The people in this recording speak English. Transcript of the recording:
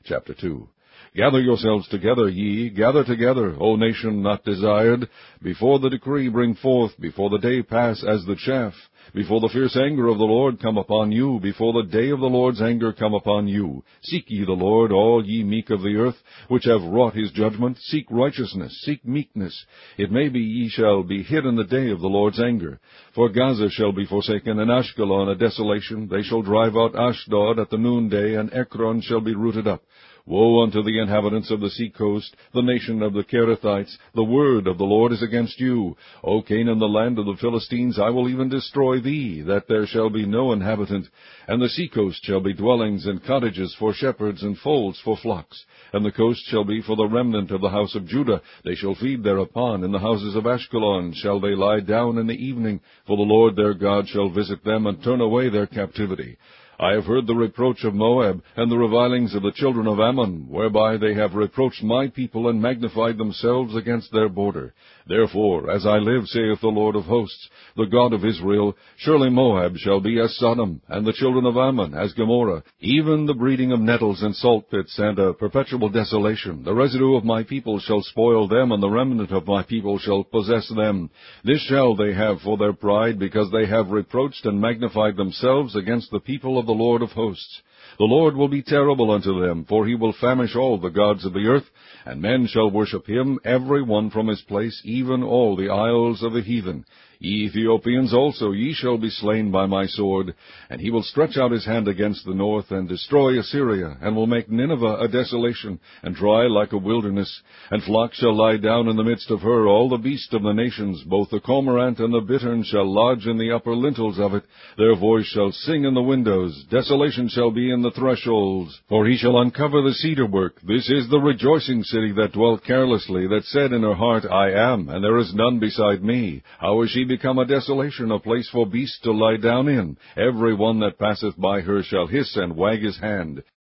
Chapter 2. Gather yourselves together, ye, gather together, O nation not desired. Before the decree bring forth, before the day pass as the chaff, before the fierce anger of the Lord come upon you, before the day of the Lord's anger come upon you. Seek ye the Lord, all ye meek of the earth, which have wrought his judgment. Seek righteousness, seek meekness. It may be ye shall be hid in the day of the Lord's anger. For Gaza shall be forsaken, and Ashkelon a desolation. They shall drive out Ashdod at the noonday, and Ekron shall be rooted up. Woe unto the inhabitants of the sea coast, the nation of the Cherethites! The word of the Lord is against you. O Canaan, the land of the Philistines, I will even destroy thee, that there shall be no inhabitant. And the sea coast shall be dwellings and cottages for shepherds, and folds for flocks. And the coast shall be for the remnant of the house of Judah. They shall feed thereupon. In the houses of Ashkelon shall they lie down in the evening, for the Lord their God shall visit them, and turn away their captivity. I have heard the reproach of Moab, and the revilings of the children of Ammon, whereby they have reproached my people, and magnified themselves against their border. Therefore, as I live, saith the Lord of hosts, the God of Israel, surely Moab shall be as Sodom, and the children of Ammon as Gomorrah, even the breeding of nettles and salt pits, and a perpetual desolation. The residue of my people shall spoil them, and the remnant of my people shall possess them. This shall they have for their pride, because they have reproached and magnified themselves against the people of the Lord of hosts. The Lord will be terrible unto them, for he will famish all the gods of the earth, and men shall worship him, every one from his place, even all the isles of the heathen. Ye Ethiopians also, ye shall be slain by my sword. And he will stretch out his hand against the north, and destroy Assyria, and will make Nineveh a desolation, and dry like a wilderness. And flocks shall lie down in the midst of her, all the beasts of the nations, both the cormorant and the bittern shall lodge in the upper lintels of it. Their voice shall sing in the windows, desolation shall be in the thresholds. For he shall uncover the cedar work. This is the rejoicing city that dwelt carelessly, that said in her heart, I am, and there is none beside me. How is she become a desolation, a place for beasts to lie down in? Every one that passeth by her shall hiss and wag his hand.